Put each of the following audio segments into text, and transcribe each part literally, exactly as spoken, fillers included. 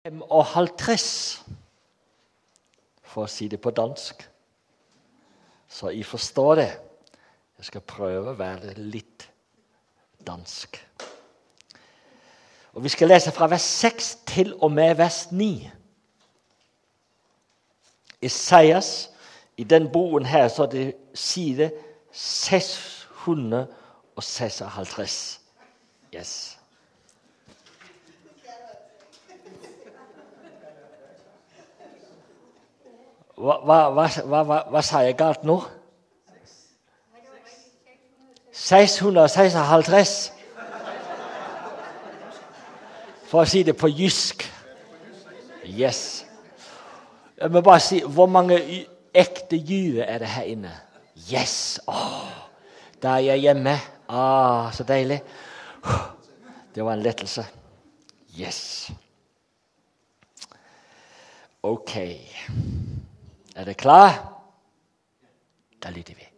femoghalvtreds, for å si det på dansk. Så I forstår det. Jeg skal prøve å være litt dansk. Og vi skal lese fra vers seks til og med vers ni. Isaias, i den boken her, så er det side seks hundre seksoghalvtreds. Yes. Hva, hva, hva, hva, hva, hva sa jeg galt nå? seks hundre seksoghalvtreds. For å si det på jysk. Yes. Jeg må bare si, hvor mange ekte jyder er det her inne? Yes. Åh, der er jeg hjemme. Ah, så deilig. Det var en lettelse. Yes. Ok. Er det klar? Da lytter vi.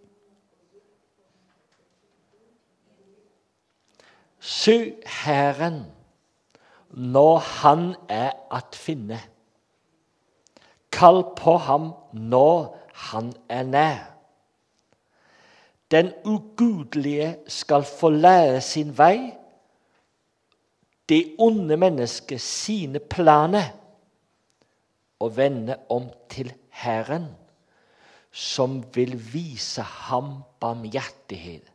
Søg Herren når han er at finne. Kall på ham når han er nær. Den ugudelige skal forlade sin vei, det onde mennesket sine planer, og vende om til Herren, som vil vise ham barmhjertighet.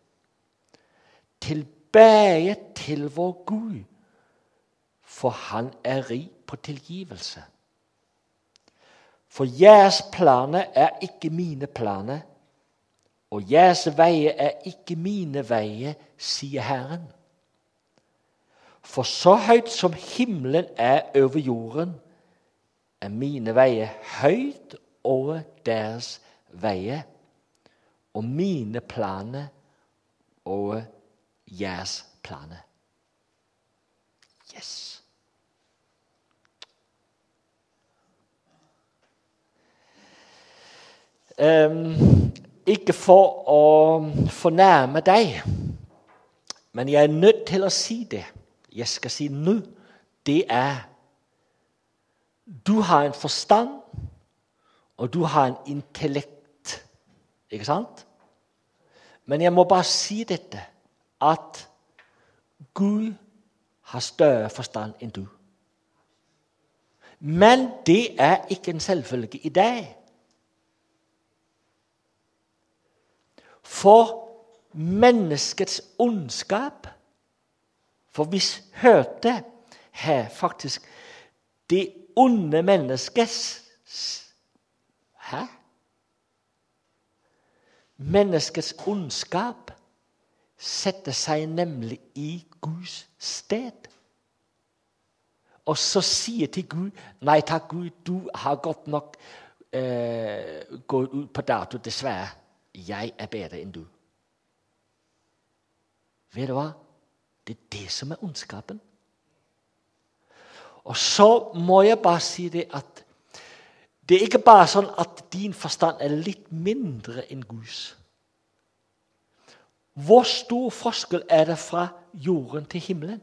Tilbake til vår Gud, for han er rig på tilgivelse. For jeres planer er ikke mine planer, og jeres veier er ikke mine veier, sier Herren. For så høyt som himmelen er over jorden, er mine veier høyt over deres veier, og mine planer over jeres planer. Yes. Um, ikke for å fornærme deg, men jeg er nødt til å si det. Jeg skal si nå, det er, du har en forstand, og du har en intellekt, ikke sant? Men jeg må bare si dette, at Gud har større forstand enn du. Men det er ikke en selvfølge i deg. For menneskets ondskap, for vi hørte her faktisk det onde menneskets, hæ? Menneskets ondskap setter seg nemlig i Guds sted. Og så sier til Gud, nei takk Gud, du har godt nok eh, gått ut på dato, dessverre. Jeg er bedre enn du. Vet du hva? Det er det som er ondskapen. Og så må jeg bare si det at det er ikke bare sånn at din forstand er litt mindre enn Guds. Hvor stor forskjell er det fra jorden til himmelen?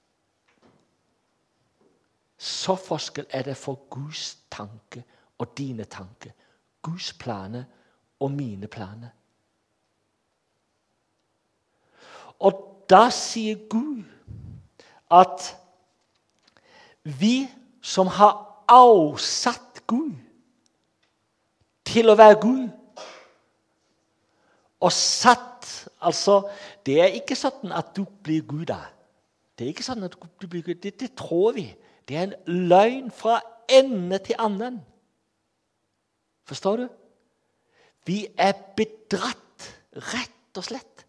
Så forskjell er det for Guds tanke og dine tanker. Guds planer og mine planer. Og da sier Gud at vi som har avsatt Gud til å være Gud, og satt, altså, det er ikke sånn at du blir Gud da. Det er ikke sånn at du blir Gud, det, det tror vi. Det er en løgn fra ende til annen. Forstår du? Vi er bedratt, rett og slett.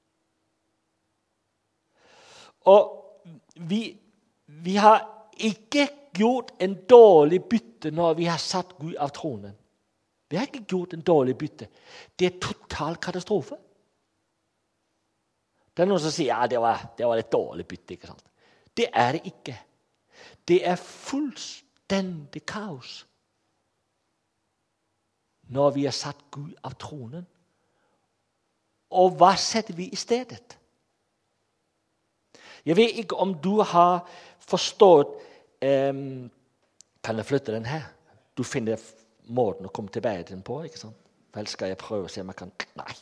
Og vi, vi har ikke gjort en dårlig bytte når vi har satt Gud av tronen. Vi har ikke gjort en dårlig bytte. Det er total katastrofe. Det er noen som sier, ja, det var, det var et dårlig bytte, ikke sant? Det er det ikke. Det er fullstendig kaos. Når vi har satt Gud av tronen. Og hva setter vi i stedet? Jeg vet ikke om du har forstått eh, Kan jeg flytte den her? Du finner måten å komme tilbake til den på, ikke sant? Vel skal jeg prøve å se om jeg kan... Nei.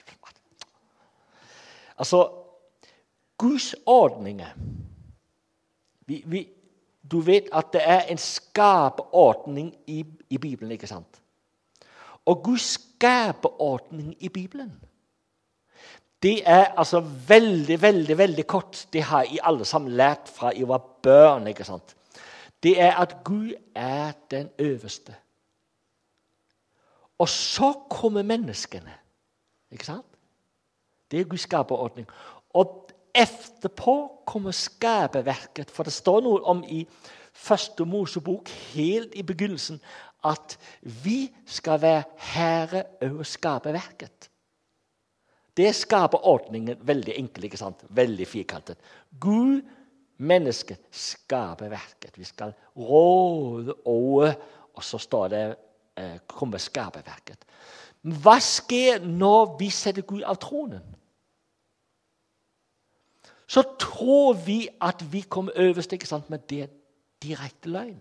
Altså, Guds ordninger. Vi, vi, du vet at det er en skaperordning i, i Bibelen, ikke sant? Og Guds skaperordning i Bibelen, det er altså veldig, veldig, veldig kort. Det har I alle sammen lært fra I var børn, ikke sant? Det er at Gud er den øverste. Og så kommer menneskene, ikke sant? Det er Guds skaperordning. Og etterpå kommer skaperverket, for det står noe om I første Mosebok, helt I begynnelsen, at vi skal være herre over skaperverket. Det skaper ordningen veldig enkel, ikke sant? Veldig firkantet. Gud, mennesket, skaper verket. Vi skal råde over, og så står det, eh, kommer skaperverket. Hva skjer når vi setter Gud av tronen? Så tror vi at vi kommer øverst, ikke sant? Men det er direkte løgn.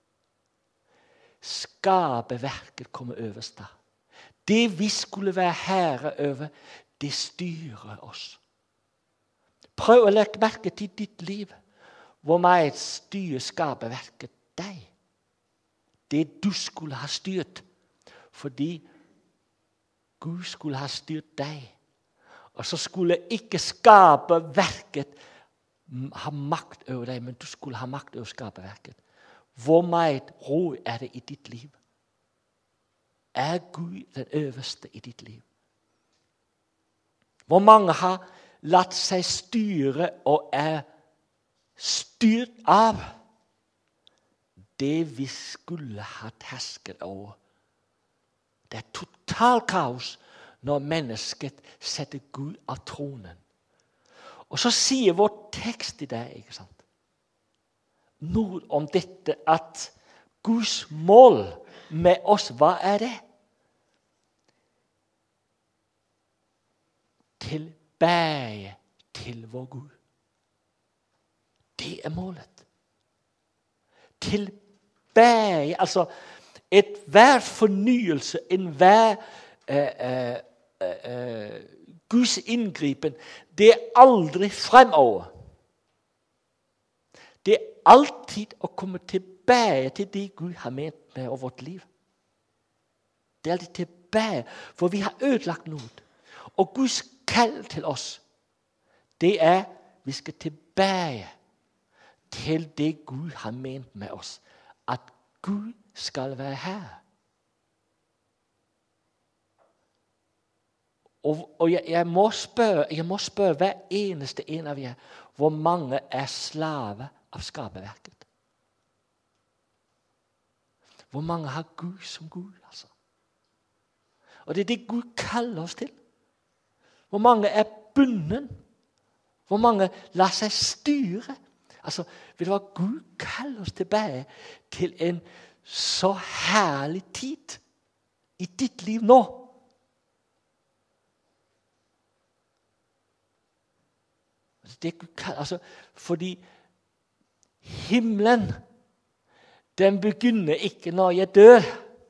Skaperverket kommer øverst da. Det vi skulle være herre over, det styrer oss. Prøv å legge merke til ditt liv. Hvor meget styrer skaperverket deg? Det du skulle ha styrt. Fordi Gud skulle ha styrt deg. Og så skulle ikke skaperverket ha makt over deg, men du skulle ha makt over skaperverket. Hvor meget ro er det I ditt liv? Er Gud den øverste I ditt liv? Hvor mange har latt seg styre og er styrt av det vi skulle ha hersket over? Det er total kaos når mennesket setter Gud av tronen. Og så sier vår tekst I dag, ikke sant? Noe om dette at Guds mål med oss, hva er det? Tilbake til vår Gud. Det er målet. Tilbake, altså et hver fornyelse, en hver eh, eh, eh, Guds inngripen, det er aldri fremover. Det er alltid å komme tilbake til det Gud har ment med vårt liv. Det er alltid tilbake, for vi har ødelagt noe. Og Guds kall til oss, det er, vi skal tilbake til det Gud har ment med oss. At Gud skal være her. Og, og jeg, jeg, må spørre, jeg må spørre hver eneste en av jer, hvor mange er slave av skaperverket? Hvor mange har Gud som Gud, altså? Og det er det Gud kaller oss til. Hvor mange er bunden? Hvor mange lar seg styre? Altså, vet du hva? Gud kaller oss tilbake til en så herlig tid I ditt liv nå. Det Gud kaller, altså, fordi himmelen, den begynner ikke når jeg dør.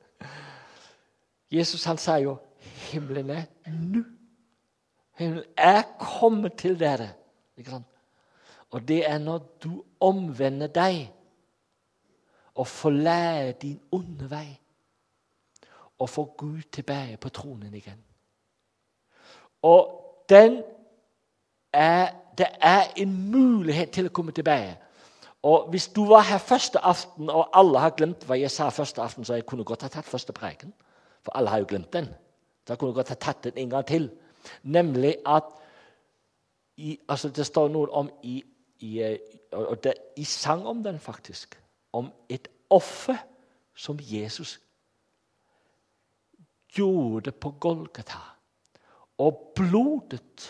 Jesus han sa jo, himmelen er nå. Himmelen er kommet til dere. Ikke sant? Og det er når du omvender deg og forlader din onde vei og får Gud tilbake på tronen igjen. Og den er, det er en mulighet til å komme tilbake. Og hvis du var her første aften, og alle har glemt hva jeg sa første aften, så jeg kunne godt ha tatt første preken. For alle har jo glemt den. Så jeg kunne godt ha tatt den en gang til. Nemlig at i, altså det står noe om i, i, og det, i sang om den faktisk, om et offer som Jesus gjorde på Golgata. Og blodet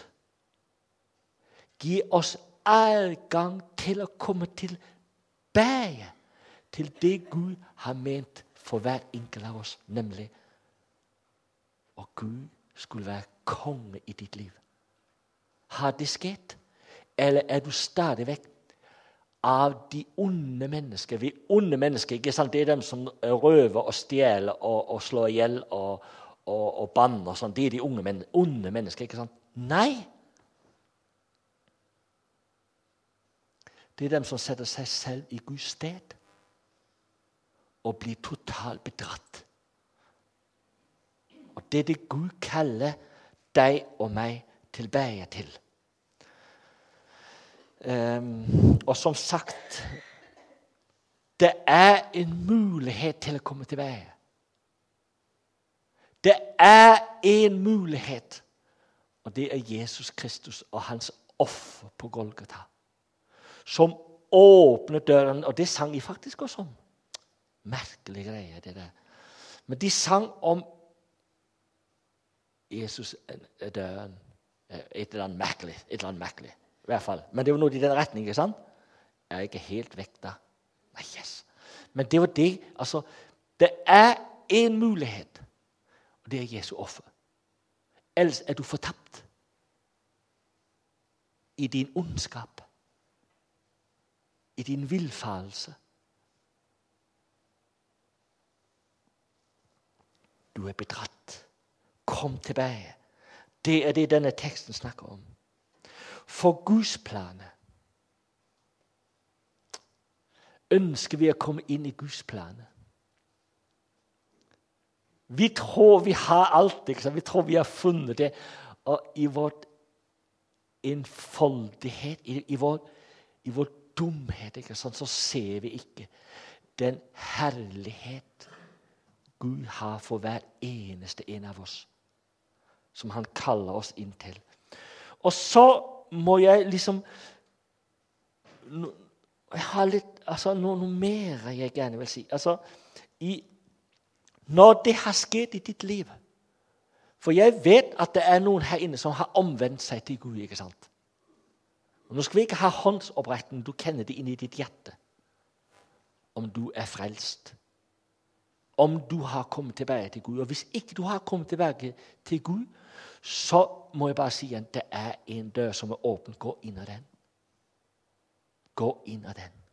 gir oss adgang til å komme tilbake til det Gud har ment for hver enkelt av oss, nemlig at Gud skulle være konge I ditt liv. Har det skjedd? Eller er du stadig vekk av de onde mennesker. Vi onde mennesker, ikke sant? Det er dem som røver og stjeler og, og slår ihjel og, og, og banner. Sånn. Det er de unge men, onde mennesker, ikke sant? Nei! Det er dem som setter seg selv i Guds sted og blir totalt bedratt. Og det er det Gud kaller deg og meg tilbake til. Um, og som sagt, det er en mulighet til å komme tilbake. Det er en mulighet, og det er Jesus Kristus og hans offer på Golgata, som åpner døren, og det sang de faktisk også om. Merkelige greier, det der. Men de sang om Jesus er døren. Et eller annet merkelig, et eller annet merkelig. I hvert fall. Men det var noe i den retning, ikke sant? Jeg er ikke helt vekk da. Nei, yes. Men det var det, altså, det er en mulighet, og det er Jesu offer. Ellers er du fortapt i din ondskap, i din villfarelse. Du er bedratt. Kom tilbake. Det er det denne teksten snakker om. For Guds planer. Ønsker vi å komme inn i Guds planer? Vi tror vi har alt, ikke sant? Vi tror vi har funnet det. Og i vår enfoldighet, i, i, vår, i vår dumhet, ikke sant? Så ser vi ikke den herlighet Gud har for hver eneste en av oss, som han kaller oss inn til. Og så må jeg liksom jeg har litt, altså noe, noe mer jeg gjerne vil si. Altså, i, når det har skjedd i ditt liv, for jeg vet at det er noen her inne som har omvendt seg til Gud, ikke sant? Og nå skal vi ikke ha håndsopprekning, du kjenner det inn i ditt hjerte, om du er frelst. Om du har kommet tilbake til Gud. Og hvis ikke du har kommet tilbake til Gud, så må jeg bare si at det er en dør som er åpen. Gå inn av den. Gå inn av den.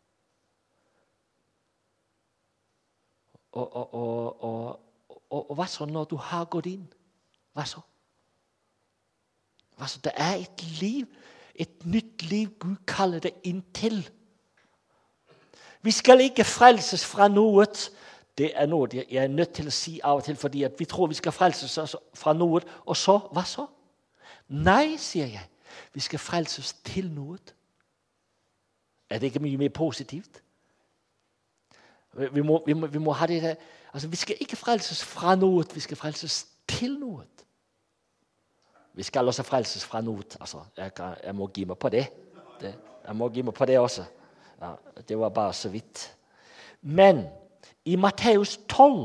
Og, og, og, og, og, og hva så når du har gått inn? Hva så? Hva så? Det er et liv, et nytt liv Gud kaller det inn til. Vi skal ikke frelses fra noe. Det er noe jeg er nødt til å si av og til, fordi at vi tror vi skal frelses fra noe, og så, hva så? Nei, sier jeg. Vi skal frelses til noe. Er det ikke mye mer positivt? Vi må, vi må, vi må ha det der. Altså, vi skal ikke frelses fra noe, vi skal frelses til noe. Vi skal også frelses fra noe. Altså, jeg, kan, jeg må gi meg på det. det. Jeg må gi meg på det også. Ja, det var bare så vidt. Men i Matteus tolv,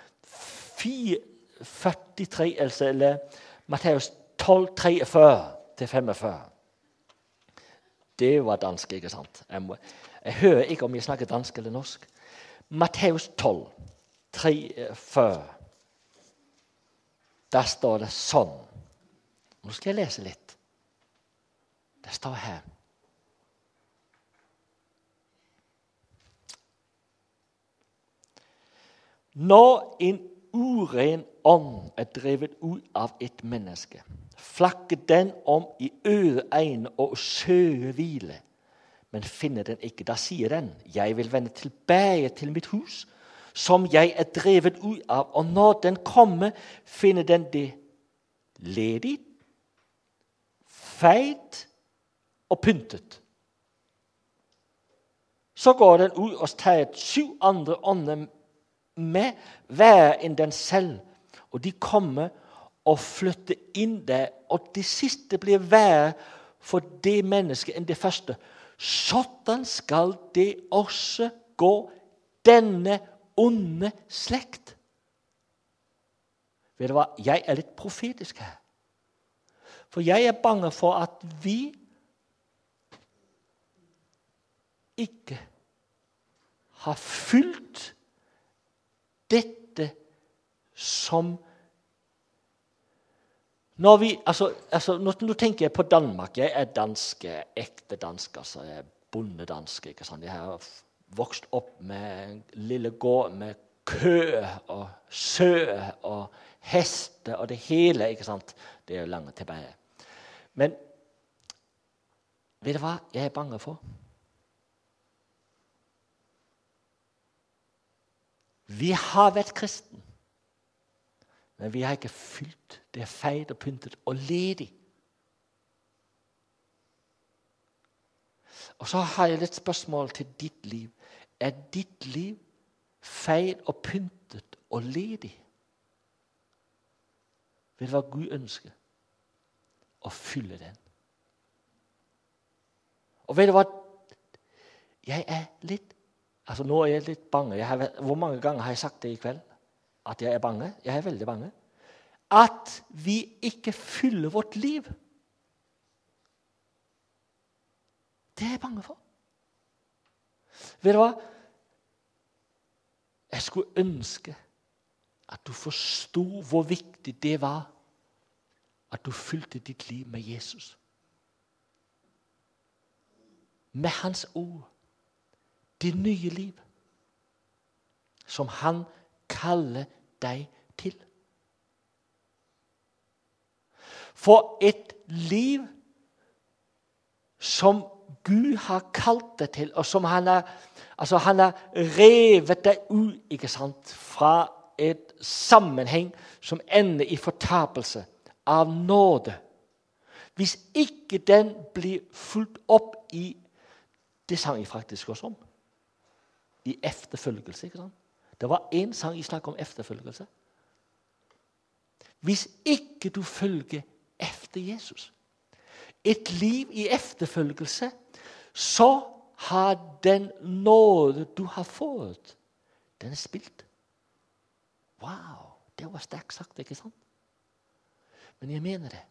førtitre, eller Matteus tolv, treogfyrre til femogfyrre. Det var dansk, ikke sant? Jeg, må, jeg hører ikke om jeg snakker dansk eller norsk. Matteus tolv, treogfyrre. Der står det sånn. Nå skal jeg lese litt. Det står her. Når en uren ånd er drevet ut av et menneske, flakker den om i øde øyne og søker hvile, men finner den ikke. Da sier den, jeg vil vende tilbake til mitt hus, som jeg er drevet ut av. Og når den kommer, finner den det ledig, feit og pyntet. Så går den ut og tar et syv andre ånder med hver enn den selv, og de kommer og flytter inn der, og det siste blir verre for det mennesket enn det første. Sådan skal det også gå denne onde slekt. Vet du hva? Jeg er litt profetisk her. For jeg er bange for at vi ikke har fylt dette som når vi, altså, altså nå, nå tenker jeg på Danmark. Jeg er dansk, ekte dansk, altså jeg er bondedansk. Ikke sant? Jeg har vokst opp med en lille gård med kø og sø og hester og det hele. Ikke sant? Det er jo langt tilbake. Men vet du hva jeg er bange for? Vi har vært kristen, men vi har ikke fylt det feid og pyntet og ledig. Og så har jeg litt spørsmål til ditt liv. Er ditt liv feid og pyntet og ledig? Vet du hva Gud ønsker? Å fylle den. Og vet du hva? Jeg er litt, altså nå er jeg litt bange. Jeg har, hvor mange ganger har jeg sagt det i kveld? At jeg er bange? Jeg er veldig bange. At vi ikke fyller vårt liv. Det er jeg bange for. Vet du hva? Jeg skulle ønske at du forstod hvor viktig det var at du fylte ditt liv med Jesus. Med hans ord. Det nye liv som han kaller deg til. For et liv som Gud har kalt deg til, og som han har, altså han har revet deg ut, ikke sant, fra et sammenheng som ender i fortapelse av nåde. Hvis ikke den blir fulgt opp i, det sang jeg faktisk også om, i efterfølgelse, ikke sant? Det var en sang jeg snakket om efterfølgelse. Hvis ikke du følger efter Jesus, et liv i efterfølgelse, så har den nåde du har fået, den er spilt. Wow, det var stærkt sagt, ikke sant? Men jeg mener det.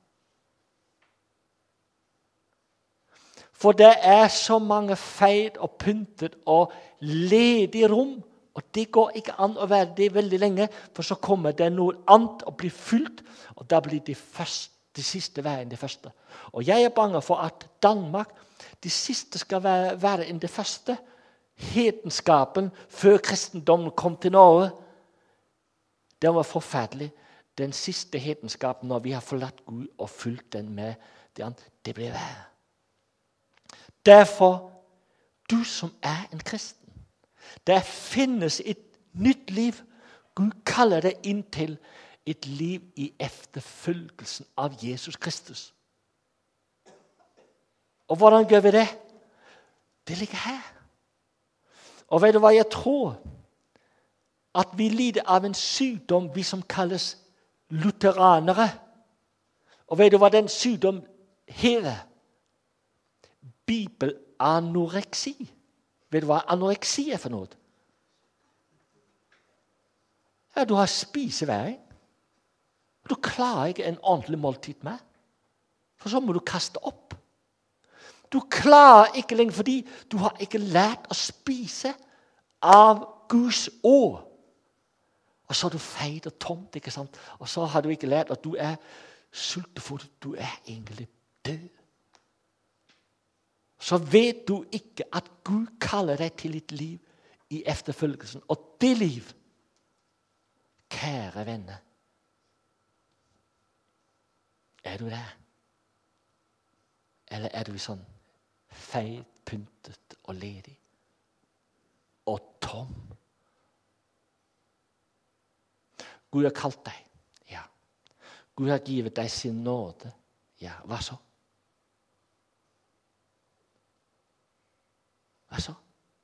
For det er så mange feid og pyntet og ledige rom, og det går ikke an å være det veldig lenge, for så kommer det noe annet og blir fylt, og da blir det, første, det siste være enn det første. Og jeg er bange for at Danmark, det siste skal være, være enn det første. Hedenskapen før kristendommen kom til Norge, den var forferdelig. Den siste hedenskapen, når vi har forlatt Gud og fylt den med det andre, det blir verre. Derfor, du som er en kristen, der finnes et nytt liv. Gud kaller det inn til et liv i efterfølgelsen av Jesus Kristus. Og hvordan gjør vi det? Det ligger her. Og vet du hva jeg tror? At vi lider av en sykdom, vi som kalles lutheranere. Og vet du hva den sykdom heter? Bibelanoreksi. Vet du hva anoreksi er for noe? Ja, du har spiseværing. Du klarer ikke en ordentlig måltid med. For så må du kaste opp. Du klarer ikke lenger, fordi du har ikke lært å spise av Guds ord. Og så er du feid og tomt, ikke sant? Og så har du ikke lært at du er sultefull. Du er egentlig død. Så vet du ikke at Gud kaller deg til et liv i efterfølgelsen. Og det liv, kære venner, er du der? Eller er du sånn feid, pyntet og ledig? Og tom? Gud har kalt deg. Ja. Gud har givet deg sin nåde. Ja, hva så? Hva så?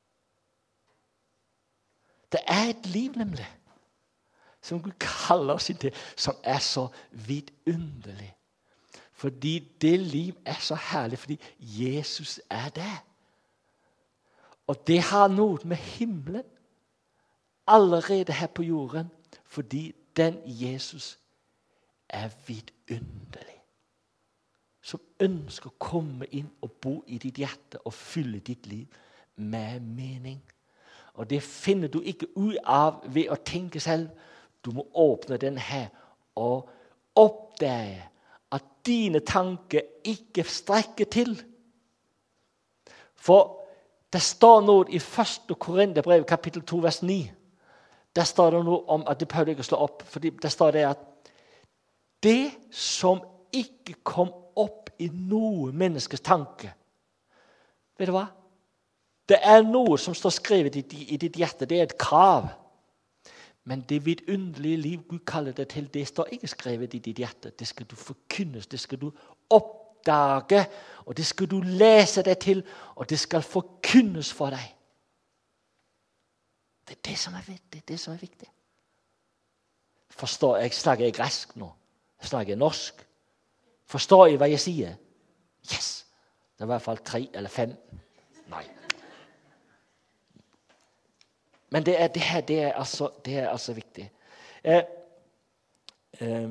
Det er et liv nemlig, som Gud kaller oss til, som er så vidunderlig. Fordi det liv er så herlig, fordi Jesus er det. Og det har noe med himmelen allerede her på jorden, fordi den Jesus er vidunderlig. Som ønsker å komme inn og bo i ditt hjerte og fylle ditt liv med mening. Og det finner du ikke ut av ved å tenke selv. Du må åpne den her og oppdage at dine tanker ikke strekker til. For Det står noe i første Korintherbrev, kapittel to, vers ni. Der står det noe om at det prøvde ikke å slå opp. Fordi der står det at det som ikke kom opp i noe menneskes tanke. Vet du hva? Det er noe som står skrevet i, i ditt hjerte. Det er et krav. Men det vidunderlige liv Gud kaller det til, det står ikke skrevet i ditt hjerte. Det skal du forkynnes, det skal du oppdage, og det skal du lese deg til, og det skal forkynnes for deg. Det er det som er viktig. Det er det som er viktig. Forstår, jeg snakker jeg gresk nå. Jeg snakker norsk. Forstår jeg hva jeg sier? Yes! Det er i hvert fall tre eller fem. Nei. Men det er, det her, det er, altså, det er altså viktig. Eh, eh,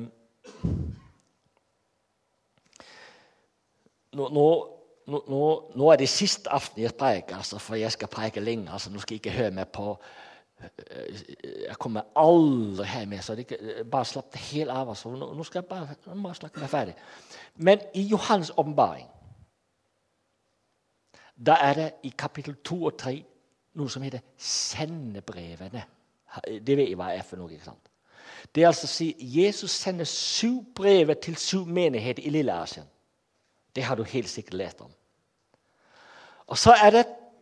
nå, nå, nå, nå er det siste aften jeg preker, altså, for jeg skal preke lenge. Altså, nå skal jeg ikke høre meg på. Jeg kommer aldri her med, så det ikke, bare slapp det helt av. Altså. Nå, nå skal jeg bare, nå må jeg snakke meg ferdig. Men i Johannes åpenbaring, da er det i kapittel to og tre noe som heter sendebrevene. Det vet jeg hva er for noe, ikke sant? Det er altså å si, Jesus sender syv brever til syv menigheter i Lille Asien. Det har du helt sikkert lært om. Og så er det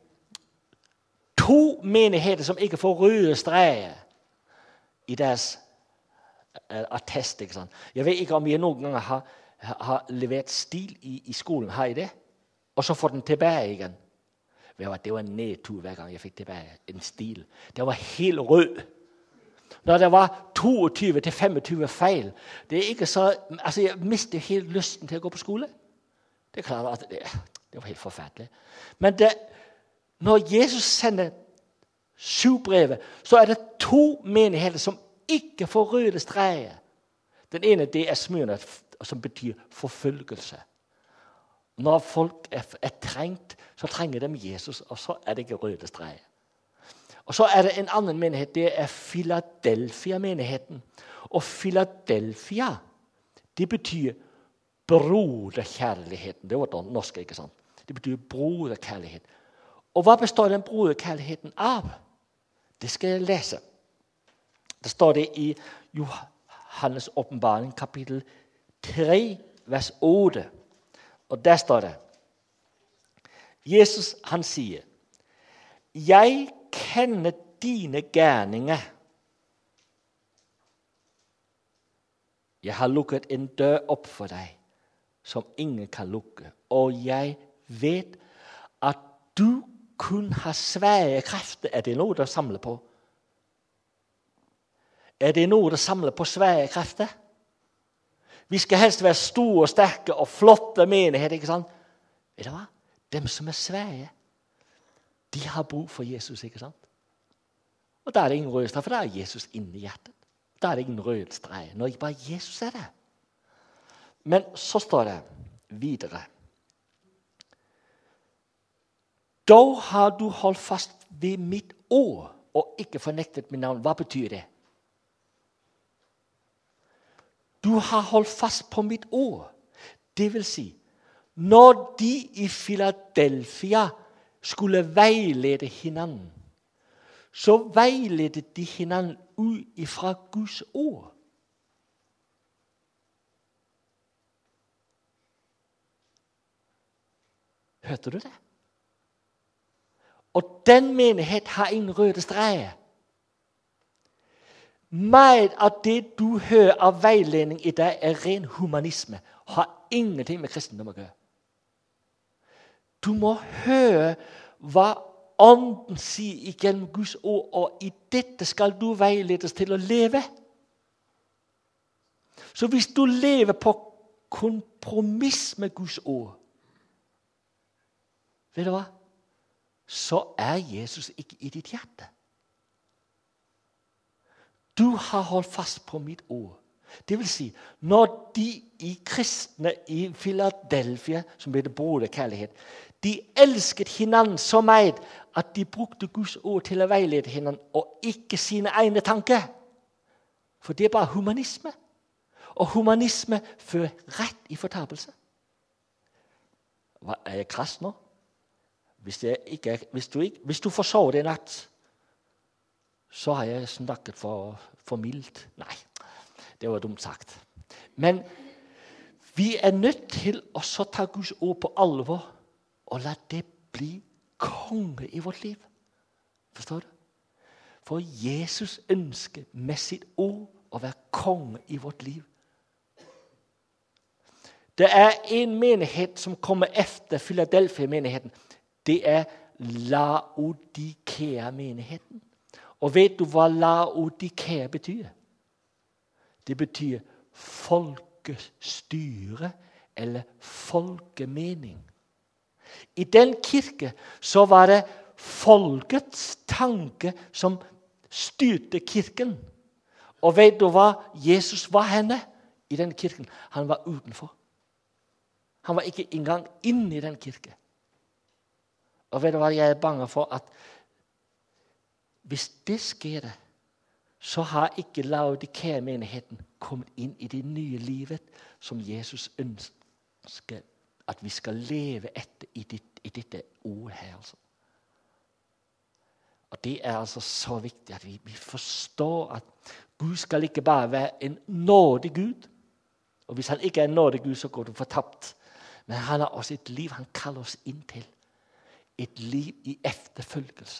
to menigheter som ikke får røde streger i deres attest, ikke sant? Jeg vet ikke om jeg noen ganger har, har levert stil i, i skolen, har jeg det? Og så får den tilbake igjen. Det var en nedtur hver gang jeg fikk tilbake en stil. Det var helt rød. Når det var toogtyve til femogtyve feil, det er ikke så, altså jeg mistet helt lysten til å gå på skole. Det er klart at det, det var helt forferdelig. Men det, når Jesus sender syv brevet, så er det to menigheter som ikke får røde streger. Den ene, det er Smyrna, som betyr forfølgelse. Når folk er, er trengt, så trenger de Jesus, og så er det ikke røde streger. Og så er det en annen menighet, det er Philadelphia-menigheten. Og Philadelphia, det betyr broderkjærligheten. Det var norsk, ikke sant? Det betyr broderkjærlighet. Og hva består den broderkjærligheten av? Det skal jeg lese. Det står det i Johannes åpenbaring, kapittel tre, vers åtte. Og der står det, Jesus han sier, jeg kjenner dine gjerninger. Jeg har lukket en dør opp for deg, som ingen kan lukke. Og jeg vet at du kun har svære krefter. Er det noe du samler på? Er det noe du samler på svære krefter? Vi skal helst være store og sterke og flotte menigheter, ikke sant? Vet du hva? Dem som er svære, de har brug for Jesus, ikke sant? Og da er det ingen rød strek, for da er Jesus inne i hjertet. Da er det ingen rød strek, når bare Jesus er det. Men så står det videre. Dog har du holdt fast ved mitt ord, og ikke fornektet mitt navn. Hva betyr det? Du har holdt fast på mitt ord. Det vil si, når de i Philadelphia skulle veilede hinanden, så veiledet de hinanden ud ifra Guds ord. Hørte du det? Og den menighet har ingen røde streger. Meget av det du hører av veiledning i dag er ren humanisme. Har ingenting med kristendom å gjøre. Du må høre hva Ånden sier igjennom Guds ord, og i dette skal du veiledes til å leve. Så hvis du lever på kompromiss med Guds ord, vet du hva? Så er Jesus ikke i ditt hjerte. Du har holdt fast på mitt ord. Det vil si, når de i kristne i Philadelphia, som heter broderkjærlighet, de elsket hinanden så meget, at de brukte Guds ord til å veilede hinanden, og ikke sine egne tanker. For det er bare humanisme. Og humanisme fører rett i fortapelse. Hva, er jeg krass nå? Hvis, jeg ikke, hvis, du, ikke, hvis du forsov det i natt, så har jeg snakket for, for mildt. Nei, det var dumt sagt. Men vi er nødt til å så ta Guds ord på alvor og la det bli konge i vårt liv. Forstår du? For Jesus ønsker med sitt ord å være konge i vårt liv. Det er en menighet som kommer efter Philadelphia-menigheten. Det er Laodikea-menigheten. Og vet du hva Laodikea betyr? Det betyr folkestyre eller folkemening. I den kirke så var det folkets tanke som styrte kirken. Og vet du hva? Jesus var henne i den kirken. Han var utenfor. Han var ikke engang inne i den kirke. Og vet du hva? Jeg er bange for at hvis det sker, så har ikke Laodikea-menigheten kommet inn i det nye livet som Jesus ønsker at vi skal leve etter i, ditt, i dette ord her. Altså. Og det er altså så viktig at vi, vi forstår at Gud skal ikke bare være en nådig Gud. Og hvis han ikke er en nådig Gud, så går du fortapt. Men han har også et liv han kaller oss inn til. Et liv i efterfølgelse.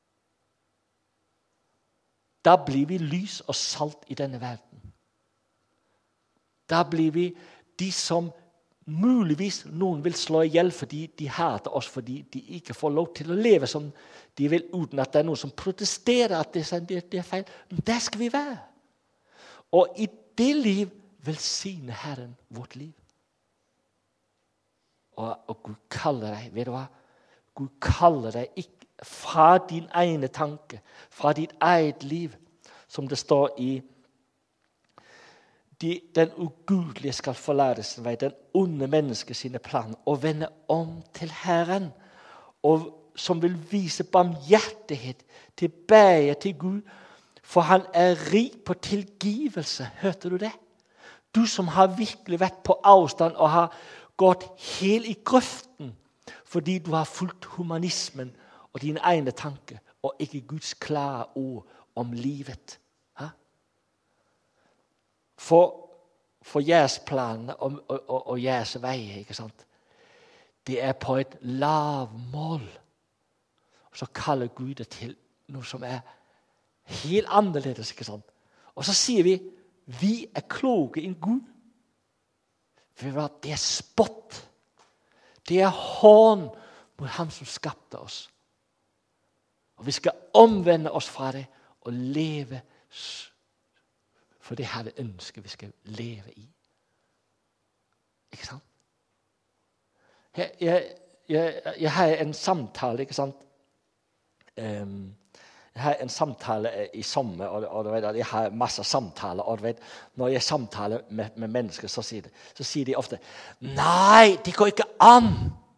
Da blir vi lys og salt i denne verden. Da blir vi de som muligvis noen vil slå ihjel fordi de hater oss, fordi de ikke får lov til å leve som de vil, uten at det er noen som protesterer at det er, det er feil. Men der skal vi være. Og i det liv velsigne Herren vårt liv. Og, og Gud kaller deg, vet du hva? Gud kaller deg ikke fra din egen tanke, fra ditt eget liv, som det står i de, den ugudelige skal forlate sin vei, den onde menneske sine planer, og vende om til Herren, og som vil vise barmhjertighet tilbake til Gud, for han er rik på tilgivelse. Hørte du det? Du som har virkelig vært på avstand og har gått helt i grøften, fordi du har fulgt humanismen og dine egne tanker, og ikke Guds klare ord om livet. Ha? For, for jeres planer og, og, og, og jeres veier, ikke sant? Det er på et lavmål. Og så kaller Gud det til noe som er helt annerledes, ikke sant? Og så sier vi, vi er kloke enn Gud. For det er spott. Det er hån mot han som skapte oss. Og vi skal omvende oss fra det og leve for det her vi ønsker vi skal leve i. Ikke sant? Jeg, jeg, jeg, jeg har en samtale, ikke sant? Um, jeg har en samtale i sommer, og, og du vet, jeg har masse samtaler, og du vet, når jeg samtaler med, med mennesker, så sier, de, så sier de ofte, nei, det går ikke an.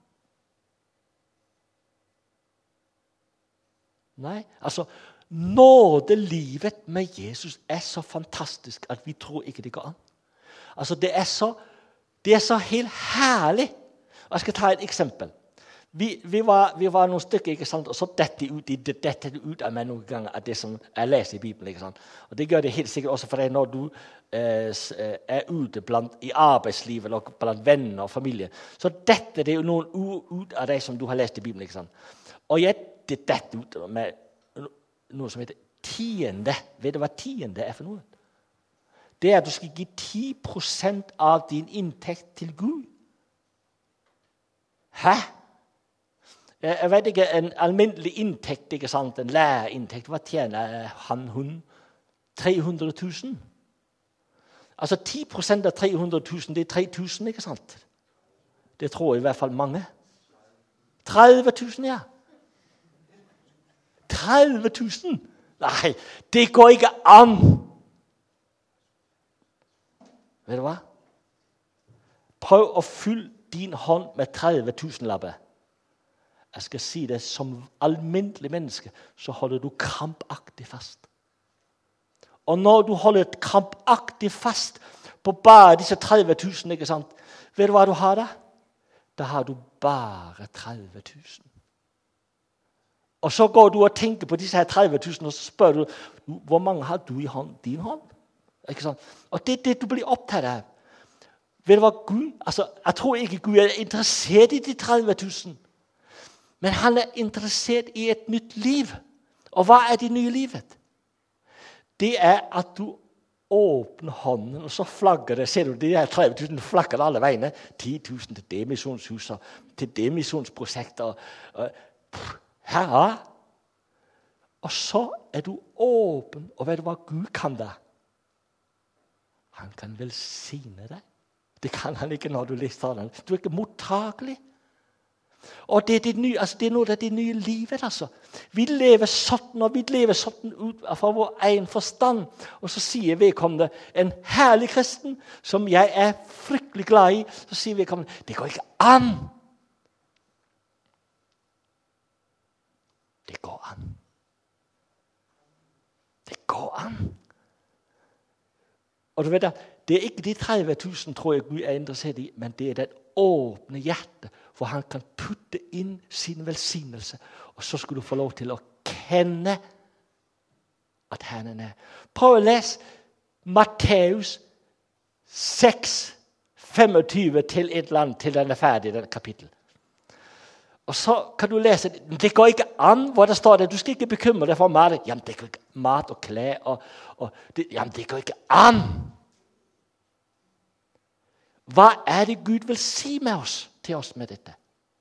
Nei, altså, nådelivet med Jesus er så fantastisk, at vi tror ikke det går an. Altså, det er så, det er så helt herlig. Og jeg skal ta et eksempel. Vi, vi, var, vi var noen stykker, ikke sant, og så dette ut, de, dette ut av meg noen ganger av det som jeg leser i Bibelen, ikke sant. Og det gjør det helt sikkert også for deg når du eh, er ute blant, i arbeidslivet, eller blant venner og familie. Så dette det er jo noen ut av det som du har lest i Bibelen, ikke sant. Og jeg det dette ut med noe som heter tiende. Vet du hva tiende er for noe? Det er at du skal gi ti prosent av din inntekt til Gud. Hæ? Jeg vet ikke, en alminnelig inntekt, ikke sant? En lærerinntekt, hva tjener han, hun? tre hundre tusen. Altså ti prosent av tre hundre tusen, det er tre tusen, ikke sant? Det tror jeg i hvert fall mange. tretti tusen, ja. tretti tusen? Nei, det går ikke an. Vet du hva? Prøv å fylle din hånd med tretti tusen lapper. Jeg skal si det, som alminnelig menneske, så holder du krampaktig fast. Og når du holder krampaktig fast på bare disse tretti tusen, ikke sant? Vet du hva du har da? Da har du bare tretti tusen. Og så går du og tenker på disse her tretti tusen, og så spør du, hvor mange har du i hånd, din hånd? Ikke sant? Og det er det du blir opptatt av. Vet du hva Gud, altså, jeg tror ikke Gud er interessert i de tretti tusen. Men han er interessert i et nytt liv. Og hva er det nye livet? Det er at du åpner hånden, og så flagger det. Ser du, de her tretti tusen flagger alle veiene. ti tusen til det misjonshuset, til det misjonsprosjektet. Herre. Og så er du åpen, og vet du hva Gud kan da? Han kan velsigne deg. Det kan han ikke når du leser den. Du er ikke mottagelig. Og det er, det nye, altså det er noe av det nye livet. Altså. Vi lever sånn, og vi lever sånn ut fra vår egen forstand. Og så sier vedkommende, en herlig kristen, som jeg er fryktelig glad i, så sier vedkommende, det går ikke an. Det går an. Det går an. Og du vet at det er ikke de tretti tusen, tror jeg Gud er interessert i, men det er det åpne hjertet, hvor han kan putte inn sin velsignelse. Og så skal du få lov til å kjenne at Herren er. Prøv å lese Matteus seks, femogtyve til et eller annet, til den er ferdig, den kapittel. Og så kan du lese, det går ikke an, hvor det står det, du skal ikke bekymre deg for mat. Jamen, det går ikke mat og klær, og, og det, jamen, det går ikke an. Hva er det Gud vil si med oss, til oss med dette?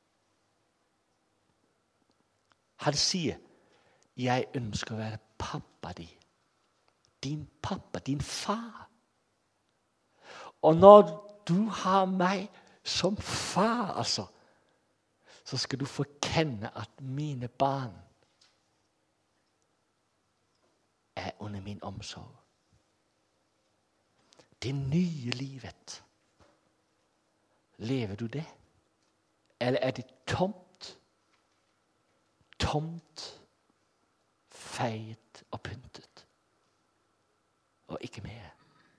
Han sier, jeg ønsker å være pappa din. Din pappa, din far. Og når du har meg som far, altså, så skal du få kjenne at mine barn er under min omsorg. Det nye livet. Lever du det? Eller er det tomt? Tomt, feit og pyntet. Og ikke mer.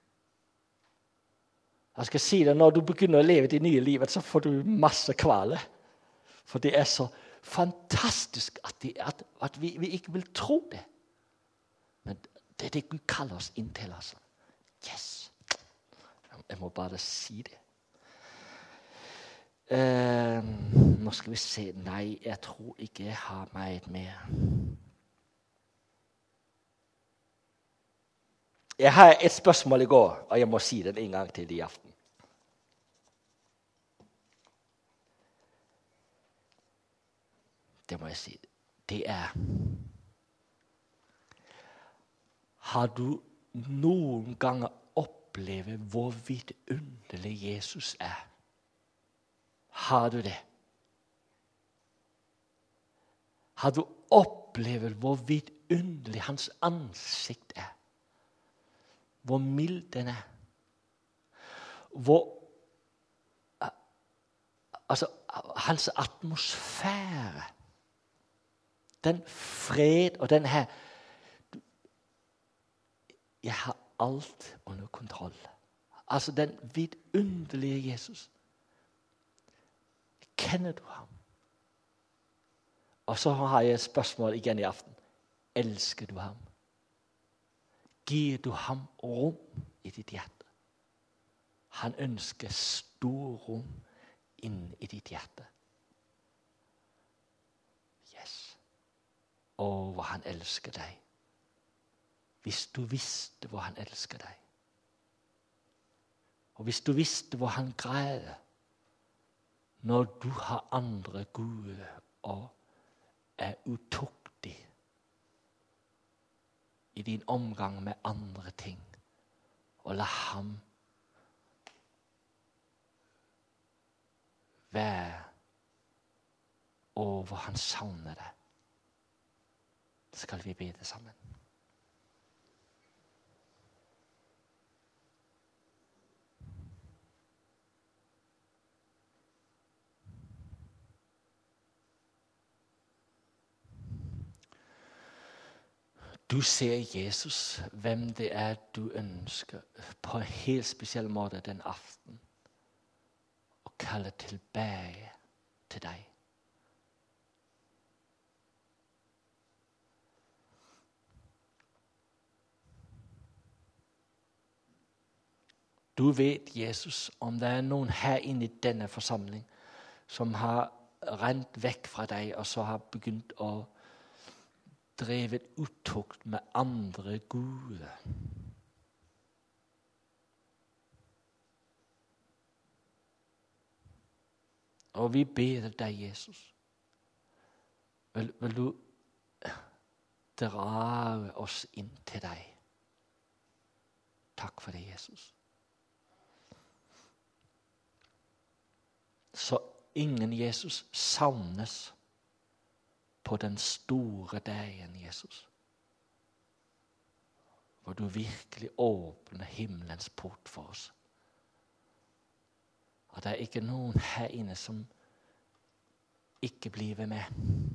Jeg skal si det, når du begynner å leve det nye livet, så får du masse kvale. For det er så fantastisk at, det, at, at vi, vi ikke vil tro det. Men det er det Gud kaller oss inn til. Altså. Yes! Jeg må bare si det. Uh, nå skal vi se. Nei, jeg tror ikke jeg har meg mer. Jeg har et spørsmål i går, og jeg må si det en gang til i aften. Det må jeg si. Det er, har du noen ganger opplevd hvor vidunderlig Jesus er? Har du det? Har du opplevd hvor vidunderlig hans ansikt er? Hvor mild den er? Hvor altså, hans atmosfære, den fred og den her, jeg har alt under kontroll. Altså den vidunderlige Jesus. Kjenner du ham? Og så har jeg et spørsmål igjen i aften. Elsker du ham? Gir du ham rom i ditt hjerte? Han ønsker stor rom inn i ditt hjerte. Yes. Og hvor han elsker deg. Hvis du visste hvor han elsker deg. Og hvis du visste hvor han greier når du har andre gode og er utuktig i din omgang med andre ting, og la ham være over han savner deg. Skal vi be det sammen? Du ser Jesus, hvem det er du ønsker på en helt spesiell måte den aften og kalle tilbake til deg. Du vet, Jesus, om det er noen her inne i denne forsamling som har rent vekk fra deg, og så har begynt å drevet utukt med andre guder. Og vi ber deg, Jesus, vil, vil du dra oss inn til deg. Takk for det, Jesus. Så ingen, Jesus, savnes på den store dagen, Jesus, hvor du virkelig åpner himmelens port for oss. Og det er ikke noen her inne som ikke blir med.